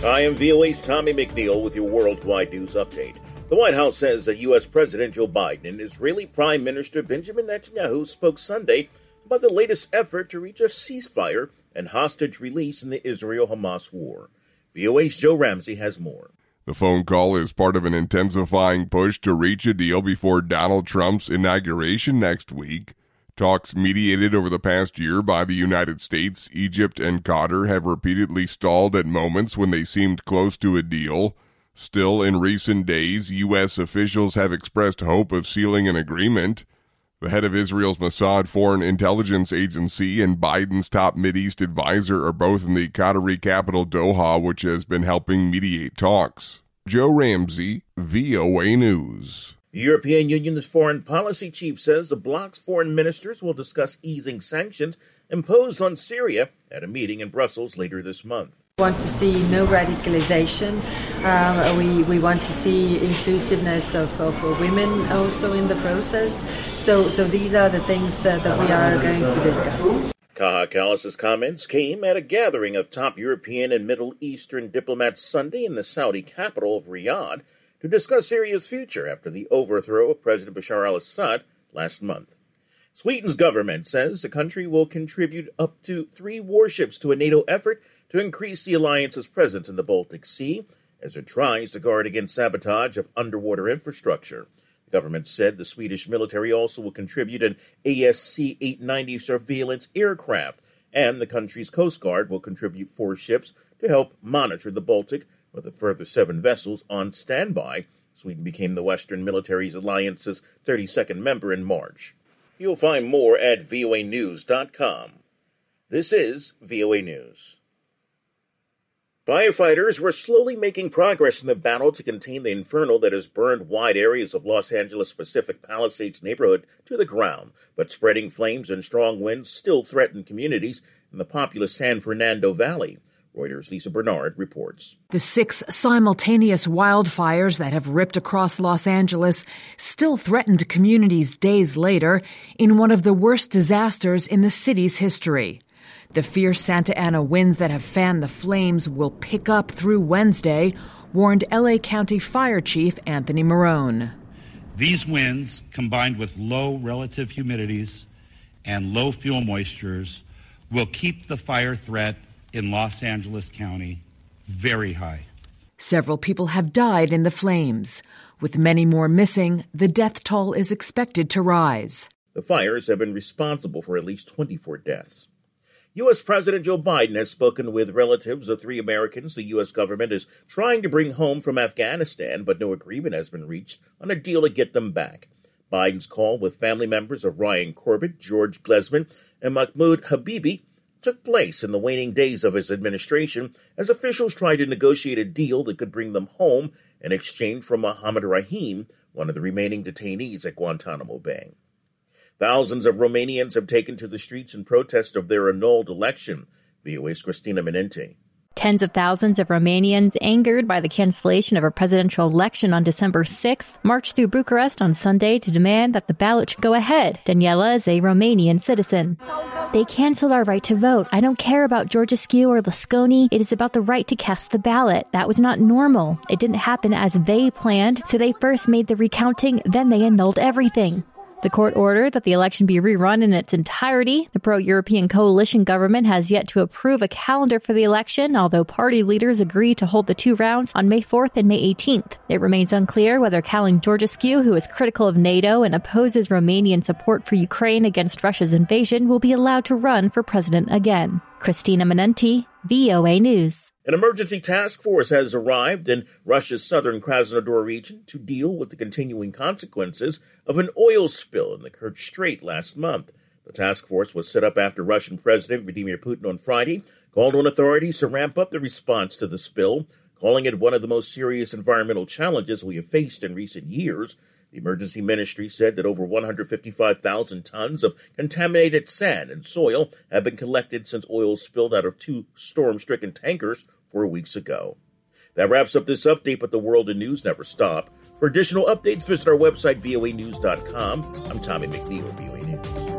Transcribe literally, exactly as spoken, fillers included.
I am V O A's Tommy McNeil with your worldwide news update. The White House says that U S. President Joe Biden and Israeli Prime Minister Benjamin Netanyahu spoke Sunday about the latest effort to reach a ceasefire and hostage release in the Israel-Hamas war. V O A's Joe Ramsey has more. The phone call is part of an intensifying push to reach a deal before Donald Trump's inauguration next week. Talks mediated over the past year by the United States, Egypt, and Qatar have repeatedly stalled at moments when they seemed close to a deal. Still, in recent days, U S officials have expressed hope of sealing an agreement. The head of Israel's Mossad Foreign Intelligence Agency and Biden's top Mideast advisor are both in the Qatari capital Doha, which has been helping mediate talks. Joe Ramsey, V O A News. The European Union's foreign policy chief says the bloc's foreign ministers will discuss easing sanctions imposed on Syria at a meeting in Brussels later this month. We want to see no radicalization. Um, we, we want to see inclusiveness of, of women also in the process. So, so these are the things uh, that we are going to discuss. Kaja Kallas's comments came at a gathering of top European and Middle Eastern diplomats Sunday in the Saudi capital of Riyadh to discuss Syria's future after the overthrow of President Bashar al-Assad last month. Sweden's government says the country will contribute up to three warships to a NATO effort to increase the alliance's presence in the Baltic Sea as it tries to guard against sabotage of underwater infrastructure. The government said the Swedish military also will contribute an A S C eight ninety surveillance aircraft, and the country's Coast Guard will contribute four ships to help monitor the Baltic, with a further seven vessels on standby. Sweden became the Western Military's Alliance's thirty-second member in March. You'll find more at V O A news dot com. This is V O A News. Firefighters were slowly making progress in the battle to contain the inferno that has burned wide areas of Los Angeles' Pacific Palisades neighborhood to the ground, but spreading flames and strong winds still threaten communities in the populous San Fernando Valley. Reuters' Lisa Bernard reports. The six simultaneous wildfires that have ripped across Los Angeles still threatened communities days later in one of the worst disasters in the city's history. The fierce Santa Ana winds that have fanned the flames will pick up through Wednesday, warned L A County Fire Chief Anthony Marone. These winds, combined with low relative humidities and low fuel moistures, will keep the fire threat in Los Angeles County very high. Several people have died in the flames. With many more missing, the death toll is expected to rise. The fires have been responsible for at least twenty-four deaths. U S. President Joe Biden has spoken with relatives of three Americans the U S government is trying to bring home from Afghanistan, but no agreement has been reached on a deal to get them back. Biden's call with family members of Ryan Corbett, George Glesman, and Mahmoud Habibi took place in the waning days of his administration as officials tried to negotiate a deal that could bring them home in exchange for Mohammed Rahim, one of the remaining detainees at Guantanamo Bay. Thousands of Romanians have taken to the streets in protest of their annulled election. V O A's Christina Menente. Tens of thousands of Romanians, angered by the cancellation of a presidential election on December sixth, marched through Bucharest on Sunday to demand that the ballot should go ahead. Daniela is a Romanian citizen. They canceled our right to vote. I don't care about Georgescu or Lasconi. It is about the right to cast the ballot. That was not normal. It didn't happen as they planned, so they first made the recounting, then they annulled everything. The court ordered that the election be rerun in its entirety. The pro-European coalition government has yet to approve a calendar for the election, although party leaders agree to hold the two rounds on May fourth and May eighteenth. It remains unclear whether Calin Georgescu, who is critical of NATO and opposes Romanian support for Ukraine against Russia's invasion, will be allowed to run for president again. Christina Menente, V O A News. An emergency task force has arrived in Russia's southern Krasnodar region to deal with the continuing consequences of an oil spill in the Kerch Strait last month. The task force was set up after Russian President Vladimir Putin on Friday called on authorities to ramp up the response to the spill, calling it one of the most serious environmental challenges we have faced in recent years. The emergency ministry said that over one hundred fifty-five thousand tons of contaminated sand and soil have been collected since oil spilled out of two storm-stricken tankers four weeks ago. That wraps up this update, but the world and news never stop. For additional updates, visit our website, V O A news dot com. I'm Tommy McNeil, V O A News.